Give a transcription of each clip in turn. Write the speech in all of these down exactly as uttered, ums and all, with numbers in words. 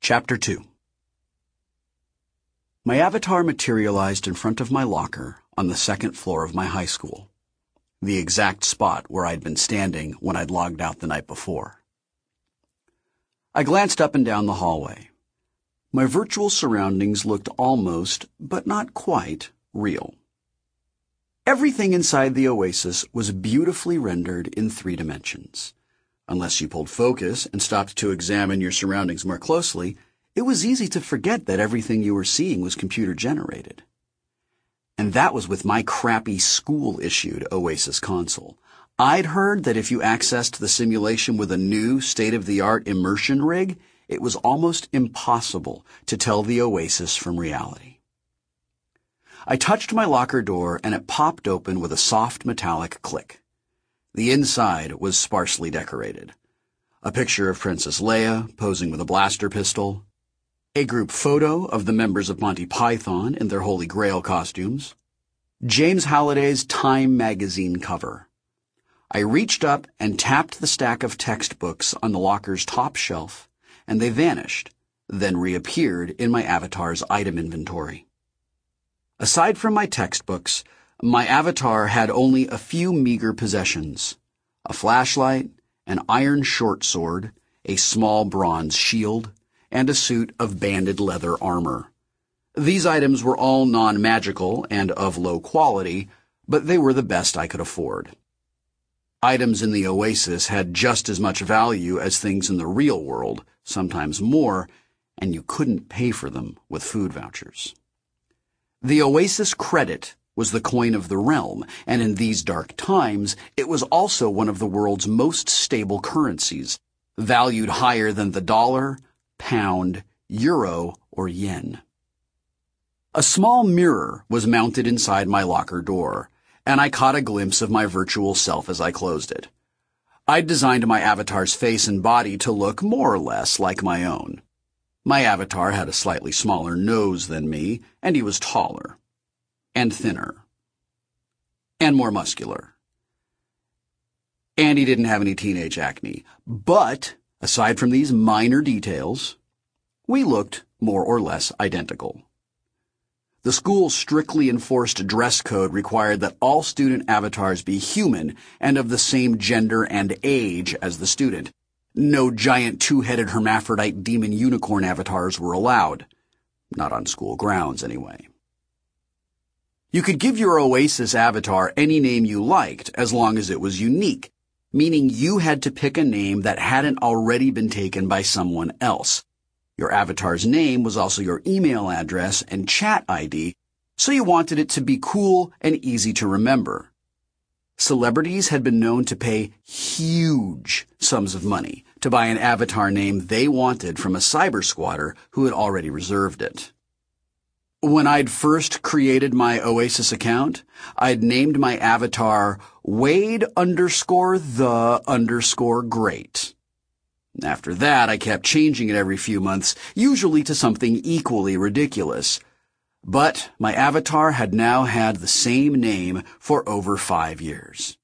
Chapter two. My avatar materialized in front of my locker on the second floor of my high school, the exact spot where I'd been standing when I'd logged out the night before. I glanced up and down the hallway. My virtual surroundings looked almost, but not quite, real. Everything inside the oasis was beautifully rendered in three dimensions. Unless you pulled focus and stopped to examine your surroundings more closely, it was easy to forget that everything you were seeing was computer-generated. And that was with my crappy school-issued Oasis console. I'd heard that if you accessed the simulation with a new, state-of-the-art immersion rig, it was almost impossible to tell the Oasis from reality. I touched my locker door and it popped open with a soft metallic click. The inside was sparsely decorated. A picture of Princess Leia posing with a blaster pistol, a group photo of the members of Monty Python in their Holy Grail costumes, James Halliday's Time magazine cover. I reached up and tapped the stack of textbooks on the locker's top shelf, and they vanished, then reappeared in my avatar's item inventory. Aside from my textbooks, my avatar had only a few meager possessions: a flashlight, an iron short sword, a small bronze shield, and a suit of banded leather armor. These items were all non-magical and of low quality, but they were the best I could afford. Items in the Oasis had just as much value as things in the real world, sometimes more, and you couldn't pay for them with food vouchers. The Oasis credit was the coin of the realm, and in these dark times, it was also one of the world's most stable currencies, valued higher than the dollar, pound, euro, or yen. A small mirror was mounted inside my locker door, and I caught a glimpse of my virtual self as I closed it. I'd designed my avatar's face and body to look more or less like my own. My avatar had a slightly smaller nose than me, and he was taller, and thinner, and more muscular. And he didn't have any teenage acne. But, aside from these minor details, we looked more or less identical. The school's strictly enforced dress code required that all student avatars be human and of the same gender and age as the student. No giant two-headed hermaphrodite demon unicorn avatars were allowed. Not on school grounds, anyway. You could give your Oasis avatar any name you liked as long as it was unique, meaning you had to pick a name that hadn't already been taken by someone else. Your avatar's name was also your email address and chat I D, so you wanted it to be cool and easy to remember. Celebrities had been known to pay huge sums of money to buy an avatar name they wanted from a cyber squatter who had already reserved it. When I'd first created my Oasis account, I'd named my avatar Wade underscore the underscore great. After that, I kept changing it every few months, usually to something equally ridiculous. But my avatar had now had the same name for over five years.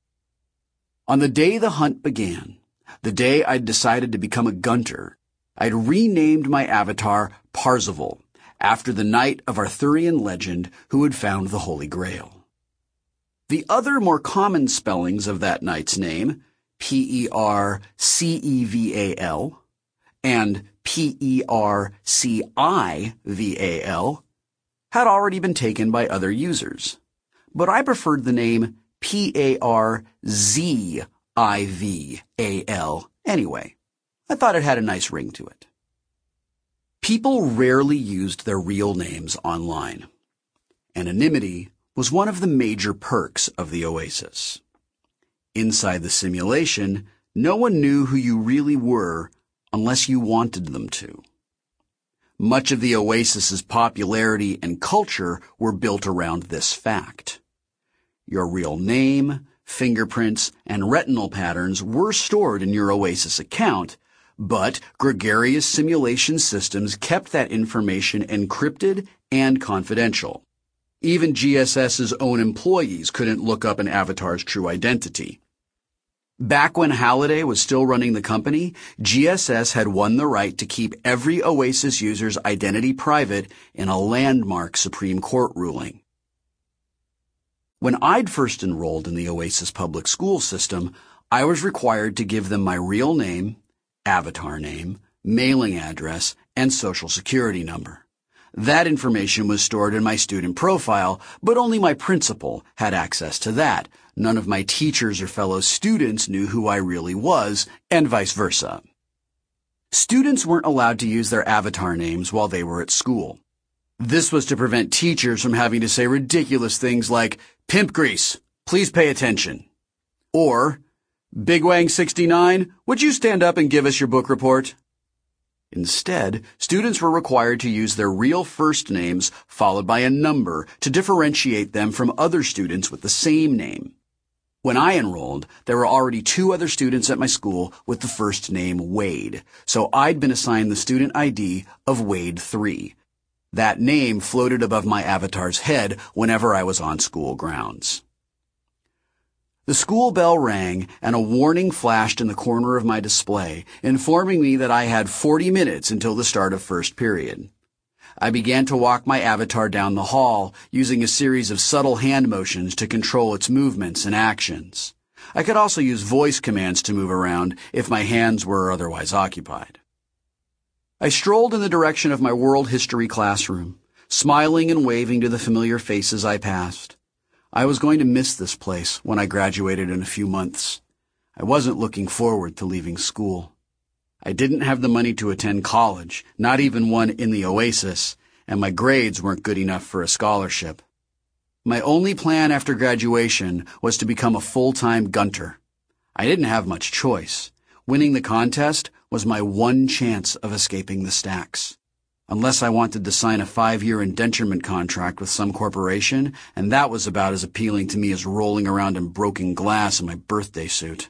On the day the hunt began, the day I'd decided to become a gunter, I'd renamed my avatar Parzival, after the knight of Arthurian legend who had found the Holy Grail. The other more common spellings of that knight's name, P E R C E V A L and P E R C I V A L, had already been taken by other users, but I preferred the name P A R Z I V A L anyway. I thought it had a nice ring to it. People rarely used their real names online. Anonymity was one of the major perks of the Oasis. Inside the simulation, no one knew who you really were unless you wanted them to. Much of the Oasis's popularity and culture were built around this fact. Your real name, fingerprints, and retinal patterns were stored in your Oasis account, but gregarious simulation systems kept that information encrypted and confidential. Even G S S's own employees couldn't look up an avatar's true identity. Back when Halliday was still running the company, G S S had won the right to keep every Oasis user's identity private in a landmark Supreme Court ruling. When I'd first enrolled in the Oasis public school system, I was required to give them my real name, avatar name, mailing address, and social security number. That information was stored in my student profile, but only my principal had access to that. None of my teachers or fellow students knew who I really was, and vice versa. Students weren't allowed to use their avatar names while they were at school. This was to prevent teachers from having to say ridiculous things like, "Pimp grease, please pay attention," or, "Big Wang sixty-nine, would you stand up and give us your book report?" Instead, students were required to use their real first names followed by a number to differentiate them from other students with the same name. When I enrolled, there were already two other students at my school with the first name Wade, so I'd been assigned the student I D of Wade three. That name floated above my avatar's head whenever I was on school grounds. The school bell rang and a warning flashed in the corner of my display, informing me that I had forty minutes until the start of first period. I began to walk my avatar down the hall, using a series of subtle hand motions to control its movements and actions. I could also use voice commands to move around if my hands were otherwise occupied. I strolled in the direction of my world history classroom, smiling and waving to the familiar faces I passed. I was going to miss this place when I graduated in a few months. I wasn't looking forward to leaving school. I didn't have the money to attend college, not even one in the Oasis, and my grades weren't good enough for a scholarship. My only plan after graduation was to become a full-time gunter. I didn't have much choice. Winning the contest was my one chance of escaping the stacks. Unless I wanted to sign a five-year indenturement contract with some corporation, and that was about as appealing to me as rolling around in broken glass in my birthday suit.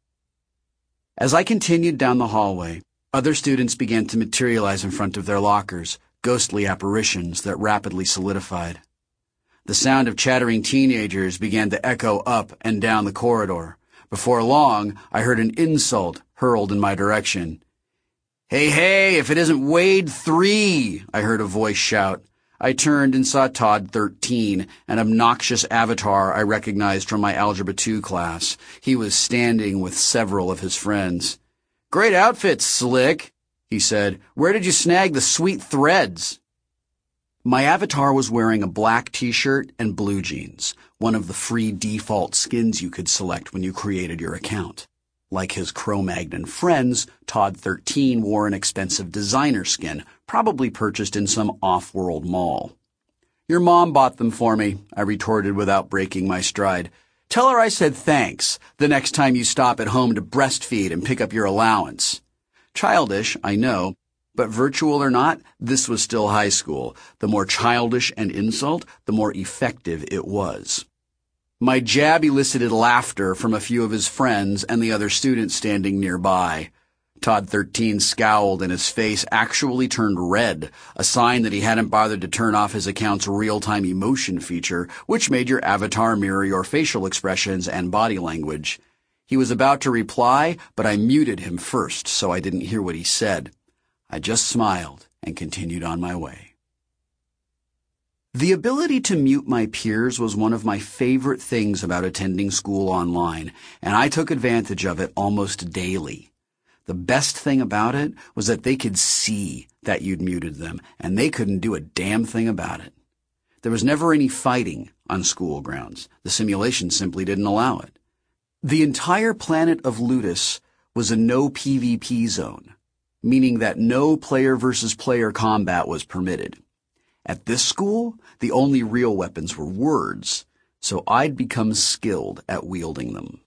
As I continued down the hallway, other students began to materialize in front of their lockers, ghostly apparitions that rapidly solidified. The sound of chattering teenagers began to echo up and down the corridor. Before long, I heard an insult hurled in my direction. "Hey, hey, if it isn't Wade three, I heard a voice shout. I turned and saw Todd thirteen, an obnoxious avatar I recognized from my Algebra two class. He was standing with several of his friends. "Great outfit, Slick," he said. "Where did you snag the sweet threads?" My avatar was wearing a black t-shirt and blue jeans, one of the free default skins you could select when you created your account. Like his Cro-Magnon friends, Todd thirteen wore an expensive designer skin, probably purchased in some off-world mall. "Your mom bought them for me," I retorted without breaking my stride. "Tell her I said thanks the next time you stop at home to breastfeed and pick up your allowance." Childish, I know, but virtual or not, this was still high school. The more childish an insult, the more effective it was. My jab elicited laughter from a few of his friends and the other students standing nearby. Todd thirteen scowled and his face actually turned red, a sign that he hadn't bothered to turn off his account's real-time emotion feature, which made your avatar mirror your facial expressions and body language. He was about to reply, but I muted him first so I didn't hear what he said. I just smiled and continued on my way. The ability to mute my peers was one of my favorite things about attending school online, and I took advantage of it almost daily. The best thing about it was that they could see that you'd muted them, and they couldn't do a damn thing about it. There was never any fighting on school grounds. The simulation simply didn't allow it. The entire planet of Ludus was a no PvP zone, meaning that no player versus player combat was permitted. At this school, the only real weapons were words, so I'd become skilled at wielding them.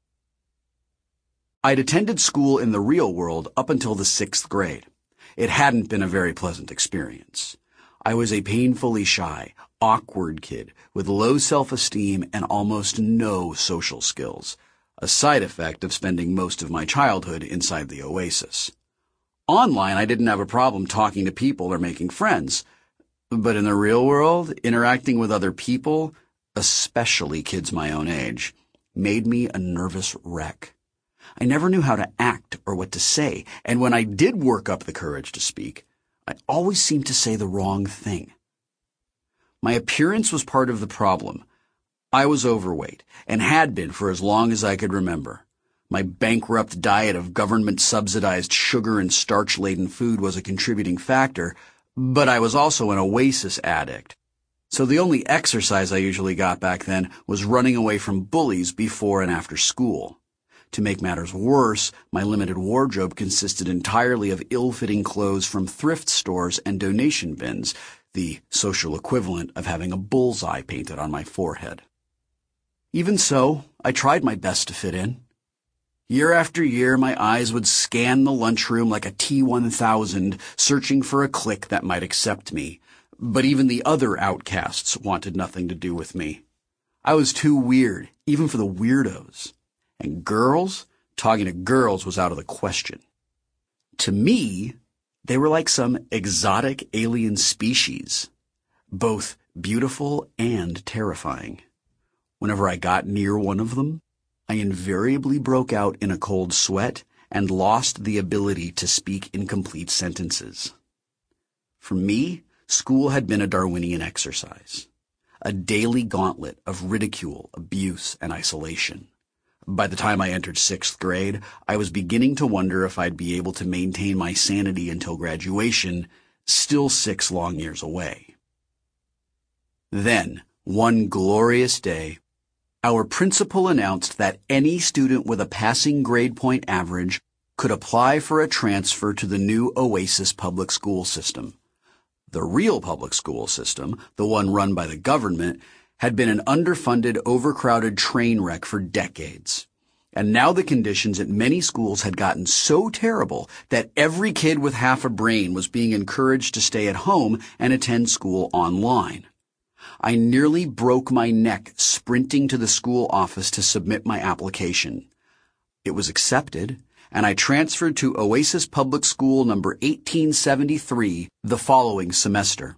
I'd attended school in the real world up until the sixth grade. It hadn't been a very pleasant experience. I was a painfully shy, awkward kid with low self-esteem and almost no social skills, a side effect of spending most of my childhood inside the Oasis. Online, I didn't have a problem talking to people or making friends. But in the real world, interacting with other people, especially kids my own age, made me a nervous wreck. I never knew how to act or what to say, and when I did work up the courage to speak, I always seemed to say the wrong thing. My appearance was part of the problem. I was overweight, and had been for as long as I could remember. My bankrupt diet of government-subsidized sugar and starch-laden food was a contributing factor, but I was also an Oasis addict. So the only exercise I usually got back then was running away from bullies before and after school. To make matters worse, my limited wardrobe consisted entirely of ill-fitting clothes from thrift stores and donation bins, the social equivalent of having a bullseye painted on my forehead. Even so, I tried my best to fit in. Year after year, my eyes would scan the lunchroom like a T one thousand, searching for a clique that might accept me. But even the other outcasts wanted nothing to do with me. I was too weird, even for the weirdos. And girls? Talking to girls was out of the question. To me, they were like some exotic alien species, both beautiful and terrifying. Whenever I got near one of them, I invariably broke out in a cold sweat and lost the ability to speak in complete sentences. For me, school had been a Darwinian exercise, a daily gauntlet of ridicule, abuse, and isolation. By the time I entered sixth grade, I was beginning to wonder if I'd be able to maintain my sanity until graduation, still six long years away. Then, one glorious day, our principal announced that any student with a passing grade point average could apply for a transfer to the new Oasis public school system. The real public school system, the one run by the government, had been an underfunded, overcrowded train wreck for decades. And now the conditions at many schools had gotten so terrible that every kid with half a brain was being encouraged to stay at home and attend school online. I nearly broke my neck sprinting to the school office to submit my application. It was accepted, and I transferred to Oasis Public School number eighteen seventy-three the following semester.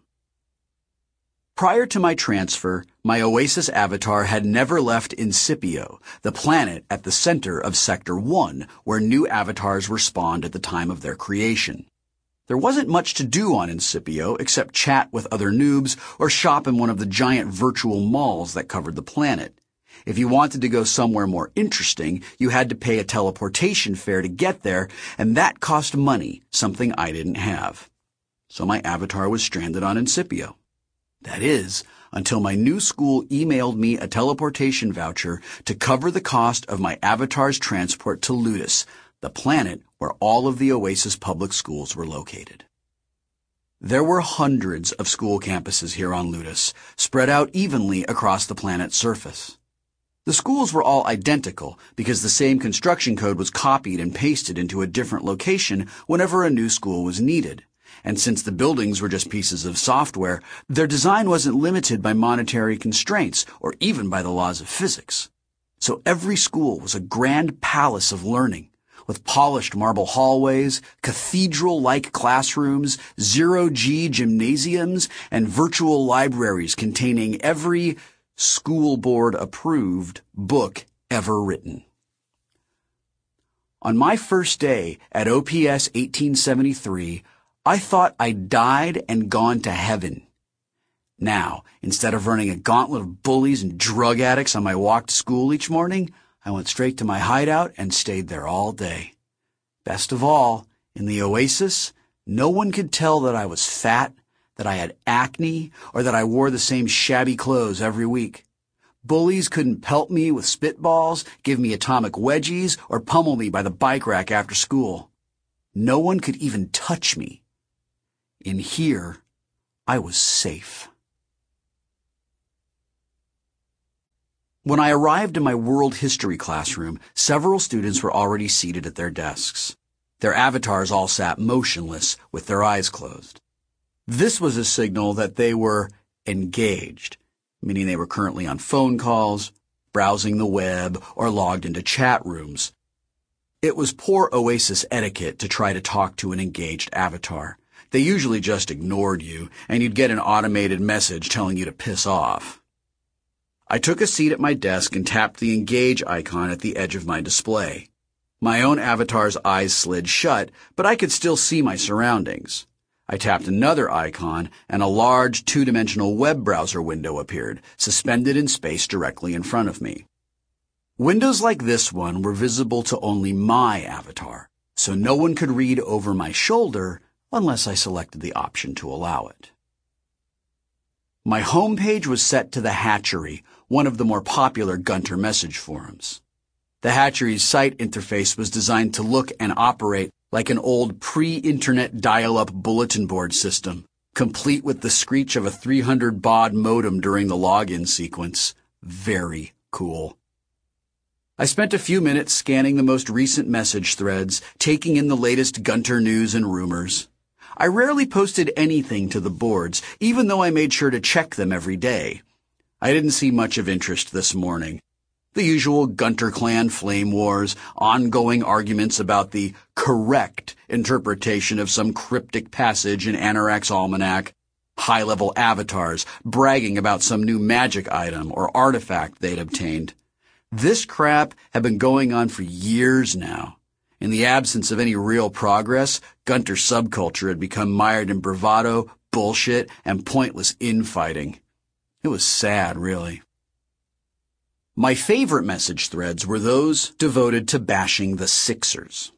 Prior to my transfer, my Oasis avatar had never left Incipio, the planet at the center of Sector one, where new avatars were spawned at the time of their creation. There wasn't much to do on Incipio except chat with other noobs or shop in one of the giant virtual malls that covered the planet. If you wanted to go somewhere more interesting, you had to pay a teleportation fare to get there, and that cost money, something I didn't have. So my avatar was stranded on Incipio. That is, until my new school emailed me a teleportation voucher to cover the cost of my avatar's transport to Ludus, the planet where all of the Oasis public schools were located. There were hundreds of school campuses here on Ludus, spread out evenly across the planet's surface. The schools were all identical because the same construction code was copied and pasted into a different location whenever a new school was needed. And since the buildings were just pieces of software, their design wasn't limited by monetary constraints or even by the laws of physics. So every school was a grand palace of learning, with polished marble hallways, cathedral-like classrooms, zero-G gymnasiums, and virtual libraries containing every school board-approved book ever written. On my first day at O P S eighteen seventy-three, I thought I'd died and gone to heaven. Now, instead of running a gauntlet of bullies and drug addicts on my walk to school each morning, I went straight to my hideout and stayed there all day. Best of all, in the Oasis, no one could tell that I was fat, that I had acne, or that I wore the same shabby clothes every week. Bullies couldn't pelt me with spitballs, give me atomic wedgies, or pummel me by the bike rack after school. No one could even touch me. In here, I was safe. When I arrived in my world history classroom, several students were already seated at their desks. Their avatars all sat motionless, with their eyes closed. This was a signal that they were engaged, meaning they were currently on phone calls, browsing the web, or logged into chat rooms. It was poor Oasis etiquette to try to talk to an engaged avatar. They usually just ignored you, and you'd get an automated message telling you to piss off. I took a seat at my desk and tapped the Engage icon at the edge of my display. My own avatar's eyes slid shut, but I could still see my surroundings. I tapped another icon, and a large two-dimensional web browser window appeared, suspended in space directly in front of me. Windows like this one were visible to only my avatar, so no one could read over my shoulder unless I selected the option to allow it. My homepage was set to the Hatchery, one of the more popular Gunter message forums. The Hatchery's site interface was designed to look and operate like an old pre-internet dial-up bulletin board system, complete with the screech of a three hundred baud modem during the login sequence. Very cool. I spent a few minutes scanning the most recent message threads, taking in the latest Gunter news and rumors. I rarely posted anything to the boards, even though I made sure to check them every day. I didn't see much of interest this morning. The usual Gunter clan flame wars, ongoing arguments about the correct interpretation of some cryptic passage in Anorak's almanac, high-level avatars bragging about some new magic item or artifact they'd obtained. This crap had been going on for years now. In the absence of any real progress, Gunter subculture had become mired in bravado, bullshit, and pointless infighting. It was sad, really. My favorite message threads were those devoted to bashing the Sixers.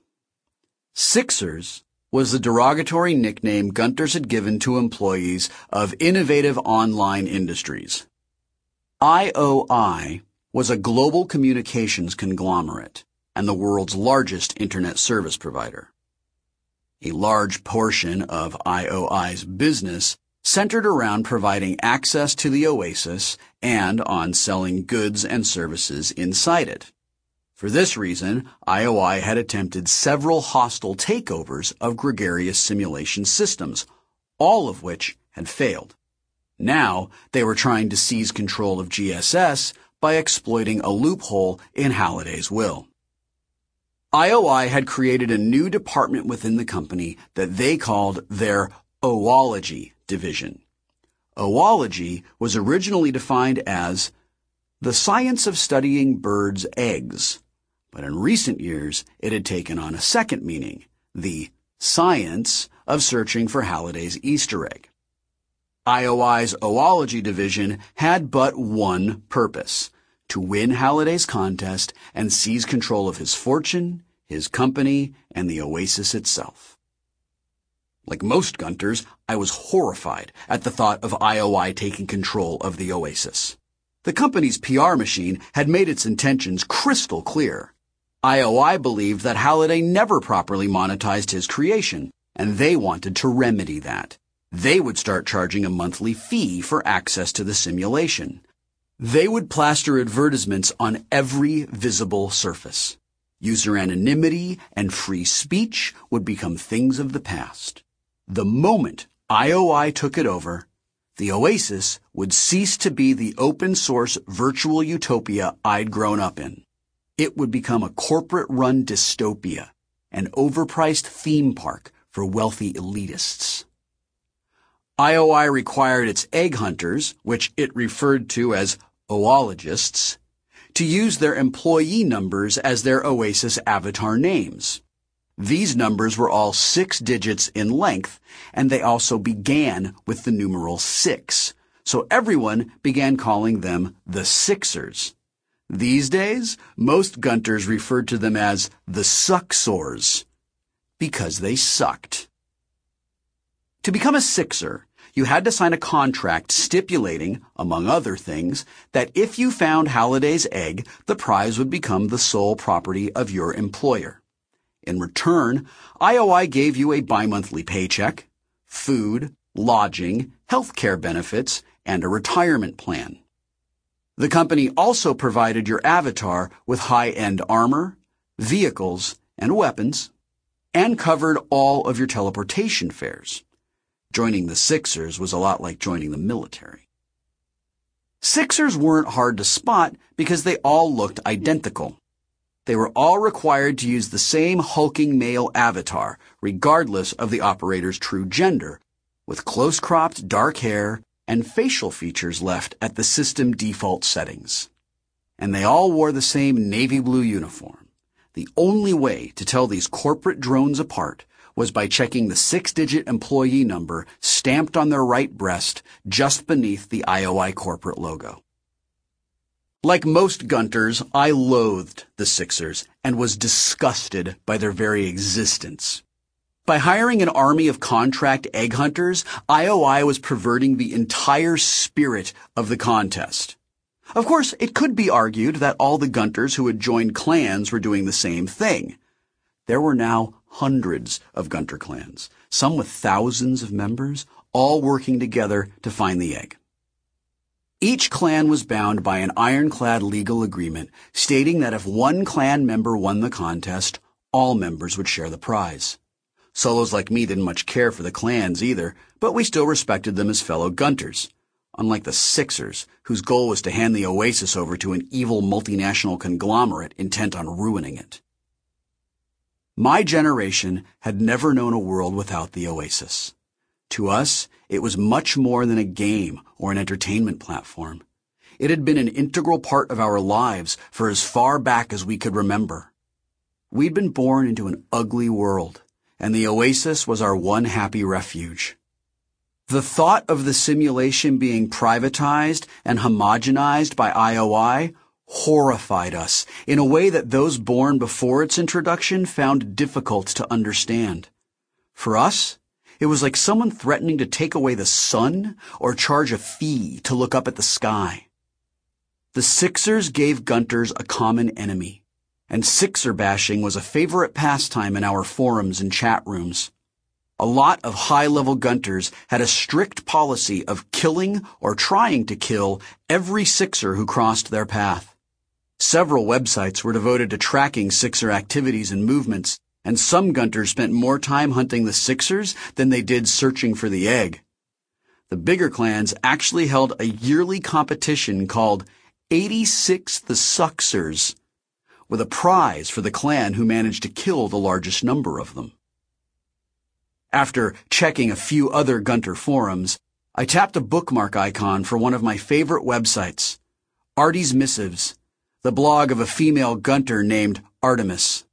Sixers was the derogatory nickname Gunters had given to employees of innovative online industries. I O I was a global communications conglomerate and the world's largest internet service provider. A large portion of I O I's business centered around providing access to the Oasis and on selling goods and services inside it. For this reason, I O I had attempted several hostile takeovers of gregarious simulation systems, all of which had failed. Now, they were trying to seize control of G S S by exploiting a loophole in Halliday's will. I O I had created a new department within the company that they called their Oology division. Oology was originally defined as the science of studying birds' eggs, but in recent years it had taken on a second meaning, the science of searching for Halliday's Easter egg. I O I's Oology division had but one purpose, to win Halliday's contest and seize control of his fortune, his company, and the Oasis itself. Like most Gunters, I was horrified at the thought of I O I taking control of the Oasis. The company's P R machine had made its intentions crystal clear. I O I believed that Halliday never properly monetized his creation, and they wanted to remedy that. They would start charging a monthly fee for access to the simulation. They would plaster advertisements on every visible surface. User anonymity and free speech would become things of the past. The moment I O I took it over, the Oasis would cease to be the open-source virtual utopia I'd grown up in. It would become a corporate-run dystopia, an overpriced theme park for wealthy elitists. I O I required its egg hunters, which it referred to as oologists, to use their employee numbers as their Oasis avatar names. These numbers were all six digits in length, and they also began with the numeral six, so everyone began calling them the Sixers. These days, most Gunters referred to them as the Sucksors, because they sucked. To become a Sixer, you had to sign a contract stipulating, among other things, that if you found Halliday's egg, the prize would become the sole property of your employer. In return, I O I gave you a bi-monthly paycheck, food, lodging, health care benefits, and a retirement plan. The company also provided your avatar with high-end armor, vehicles, and weapons, and covered all of your teleportation fares. Joining the Sixers was a lot like joining the military. Sixers weren't hard to spot because they all looked identical. They were all required to use the same hulking male avatar, regardless of the operator's true gender, with close-cropped dark hair and facial features left at the system default settings. And they all wore the same navy blue uniform, The only way to tell these corporate drones apart was by checking the six-digit employee number stamped on their right breast just beneath the I O I corporate logo. Like most Gunters, I loathed the Sixers and was disgusted by their very existence. By hiring an army of contract egg hunters, I O I was perverting the entire spirit of the contest. Of course, it could be argued that all the Gunters who had joined clans were doing the same thing. There were now hundreds of Gunter clans, some with thousands of members, all working together to find the egg. Each clan was bound by an ironclad legal agreement stating that if one clan member won the contest, all members would share the prize. Solos like me didn't much care for the clans either, but we still respected them as fellow Gunters, unlike the Sixers, whose goal was to hand the Oasis over to an evil multinational conglomerate intent on ruining it. My generation had never known a world without the Oasis. To us, it was much more than a game or an entertainment platform. It had been an integral part of our lives for as far back as we could remember. We'd been born into an ugly world, and the Oasis was our one happy refuge. The thought of the simulation being privatized and homogenized by I O I horrified us in a way that those born before its introduction found difficult to understand. For us, it was like someone threatening to take away the sun or charge a fee to look up at the sky. The Sixers gave Gunters a common enemy, and Sixer bashing was a favorite pastime in our forums and chat rooms. A lot of high-level Gunters had a strict policy of killing or trying to kill every Sixer who crossed their path. Several websites were devoted to tracking Sixer activities and movements, and some Gunters spent more time hunting the Sixers than they did searching for the egg. The bigger clans actually held a yearly competition called eighty-six the Suxers, with a prize for the clan who managed to kill the largest number of them. After checking a few other Gunter forums, I tapped a bookmark icon for one of my favorite websites, Artie's Missives, the blog of a female Gunter named Artemis.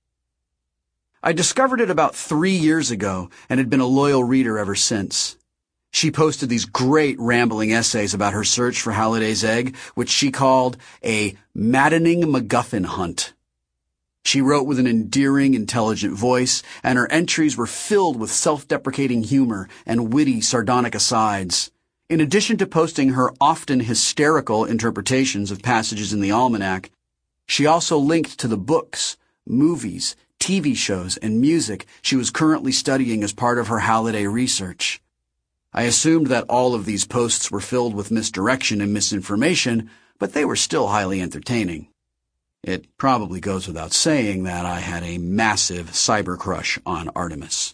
I discovered it about three years ago and had been a loyal reader ever since. She posted these great rambling essays about her search for Halliday's egg, which she called a maddening MacGuffin hunt. She wrote with an endearing, intelligent voice, and her entries were filled with self-deprecating humor and witty, sardonic asides. In addition to posting her often hysterical interpretations of passages in the almanac, she also linked to the books, movies, T V shows, and music she was currently studying as part of her Halliday research. I assumed that all of these posts were filled with misdirection and misinformation, but they were still highly entertaining. It probably goes without saying that I had a massive cyber crush on Artemis.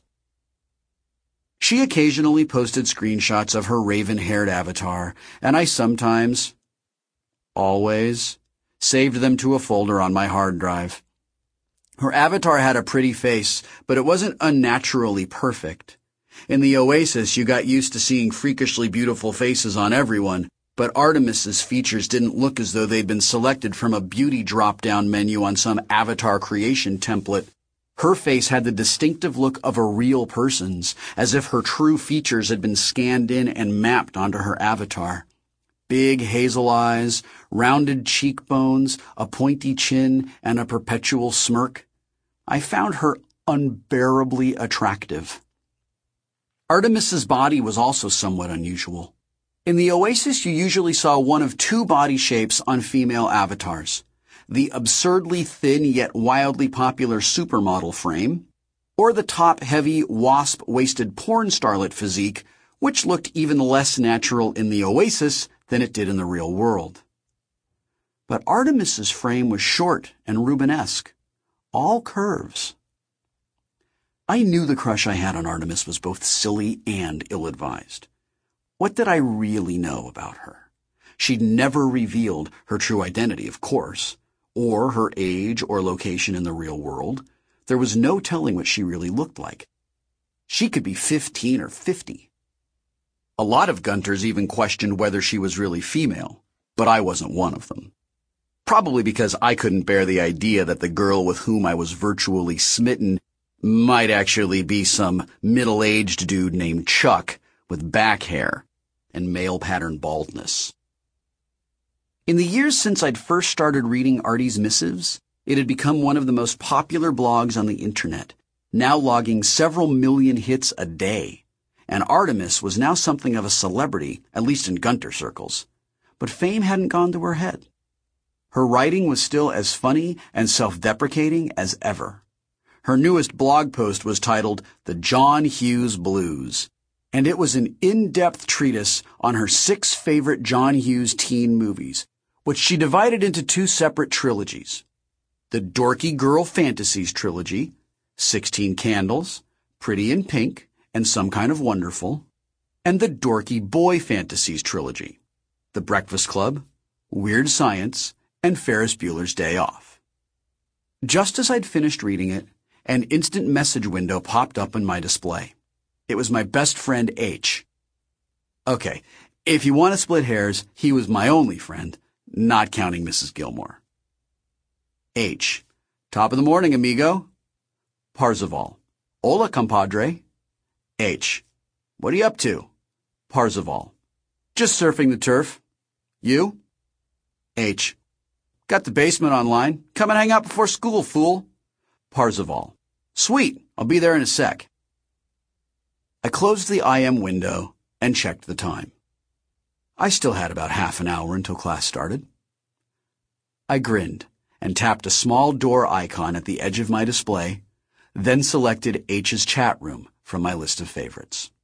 She occasionally posted screenshots of her raven-haired avatar, and I sometimes, always, saved them to a folder on my hard drive. Her avatar had a pretty face, but it wasn't unnaturally perfect. In the Oasis, you got used to seeing freakishly beautiful faces on everyone, but Artemis's features didn't look as though they'd been selected from a beauty drop-down menu on some avatar creation template. Her face had the distinctive look of a real person's, as if her true features had been scanned in and mapped onto her avatar. Big hazel eyes, rounded cheekbones, a pointy chin, and a perpetual smirk. I found her unbearably attractive. Artemis's body was also somewhat unusual. In the Oasis, you usually saw one of two body shapes on female avatars: the absurdly thin yet wildly popular supermodel frame, or the top-heavy, wasp-waisted porn starlet physique, which looked even less natural in the Oasis than it did in the real world. But Artemis's frame was short and Rubenesque, all curves. I knew the crush I had on Artemis was both silly and ill-advised. What did I really know about her? She'd never revealed her true identity, of course, or her age or location in the real world. There was no telling what she really looked like. She could be fifteen or fifty. A lot of Gunters even questioned whether she was really female, but I wasn't one of them. probably because I couldn't bear the idea that the girl with whom I was virtually smitten might actually be some middle-aged dude named Chuck with back hair and male-pattern baldness. In the years since I'd first started reading Artie's missives, it had become one of the most popular blogs on the internet, now logging several million hits a day. And Artemis was now something of a celebrity, at least in Gunter circles. But fame hadn't gone to her head. Her writing was still as funny and self-deprecating as ever. Her newest blog post was titled The John Hughes Blues, and it was an in-depth treatise on her six favorite John Hughes teen movies, which she divided into two separate trilogies. The Dorky Girl Fantasies trilogy, Sixteen Candles, Pretty in Pink, and Some Kind of Wonderful, and the Dorky Boy Fantasies trilogy, The Breakfast Club, Weird Science, and Ferris Bueller's Day Off. Just as I'd finished reading it, an instant message window popped up on my display. It was my best friend H. Okay, if you want to split hairs, he was my only friend, not counting Missus Gilmore. H. Top of the morning, amigo. Parzival. Hola, compadre. H. What are you up to? Parzival. Just surfing the turf. You? H. Got the basement online. Come and hang out before school, fool. Parzival. Sweet. I'll be there in a sec. I closed the I M window and checked the time. I still had about half an hour until class started. I grinned and tapped a small door icon at the edge of my display, then selected H's chat room from my list of favorites.